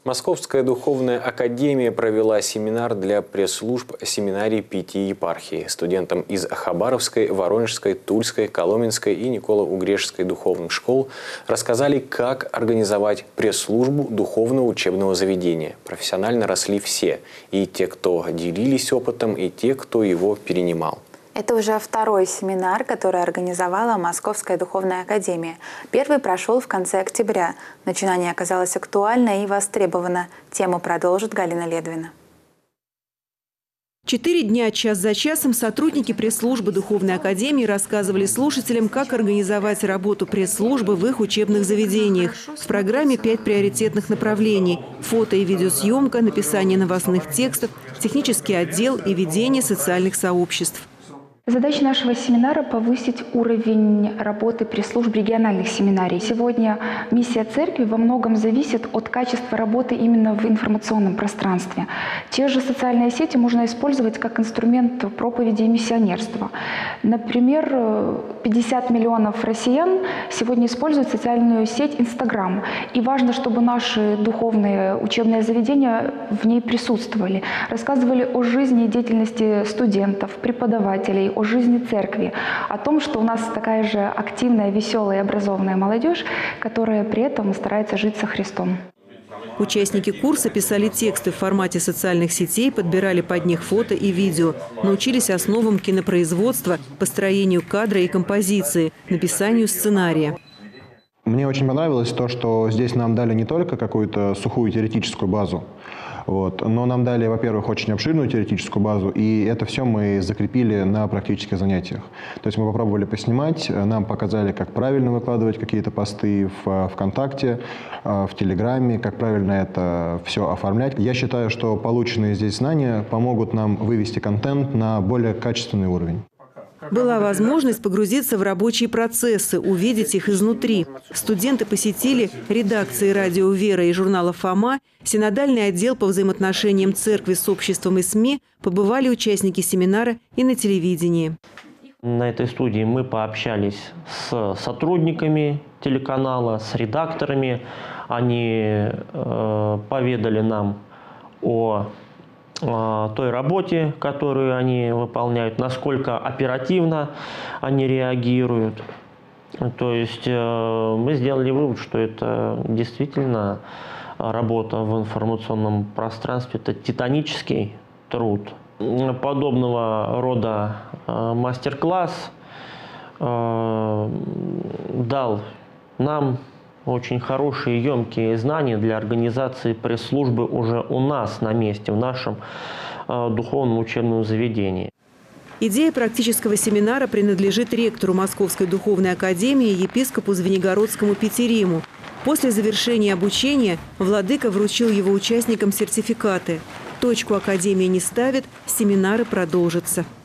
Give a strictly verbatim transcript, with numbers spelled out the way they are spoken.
Московская духовная академия провела семинар для пресс-служб семинарий пяти епархий. Студентам из Хабаровской, Воронежской, Тульской, Коломенской и Николо-Угрешской духовных школ рассказали, как организовать пресс-службу духовного учебного заведения. Профессионально росли все – и те, кто делились опытом, и те, кто его перенимал. Это уже второй семинар, который организовала Московская духовная академия. Первый прошел в конце октября. Начинание оказалось актуально и востребовано. Тему продолжит Галина Ледвина. Четыре дня час за часом сотрудники пресс-службы Духовной академии рассказывали слушателям, как организовать работу пресс-службы в их учебных заведениях. В программе пять приоритетных направлений – фото- и видеосъемка, написание новостных текстов, технический отдел и ведение социальных сообществ. Задача нашего семинара – повысить уровень работы пресс-служб региональных семинарий. Сегодня миссия церкви во многом зависит от качества работы именно в информационном пространстве. Те же социальные сети можно использовать как инструмент проповеди и миссионерства. Например, пятьдесят миллионов россиян сегодня используют социальную сеть Инстаграм. И важно, чтобы наши духовные учебные заведения в ней присутствовали. Рассказывали о жизни и деятельности студентов, преподавателей, о жизни церкви, о том, что у нас такая же активная, веселая и образованная молодежь, которая при этом старается жить со Христом. Участники курса писали тексты в формате социальных сетей, подбирали под них фото и видео, научились основам кинопроизводства, построению кадра и композиции, написанию сценария. Мне очень понравилось то, что здесь нам дали не только какую-то сухую теоретическую базу, вот, но нам дали, во-первых, очень обширную теоретическую базу, и это все мы закрепили на практических занятиях. То есть мы попробовали поснимать, нам показали, как правильно выкладывать какие-то посты в ВКонтакте, в Телеграме, как правильно это все оформлять. Я считаю, что полученные здесь знания помогут нам вывести контент на более качественный уровень. Была возможность погрузиться в рабочие процессы, увидеть их изнутри. Студенты посетили редакции «Радио Вера» и журнала «Фома», синодальный отдел по взаимоотношениям церкви с обществом и СМИ, побывали участники семинара и на телевидении. На этой студии мы пообщались с сотрудниками телеканала, с редакторами. Они э, поведали нам о той работе, которую они выполняют, насколько оперативно они реагируют. То есть мы сделали вывод, что это действительно работа в информационном пространстве, это титанический труд. Подобного рода мастер-класс дал нам очень хорошие, емкие знания для организации пресс-службы уже у нас на месте, в нашем э, духовном учебном заведении. Идея практического семинара принадлежит ректору Московской духовной академии, епископу Звенигородскому Петериму. После завершения обучения владыка вручил его участникам сертификаты. Точку академия не ставит, семинары продолжатся.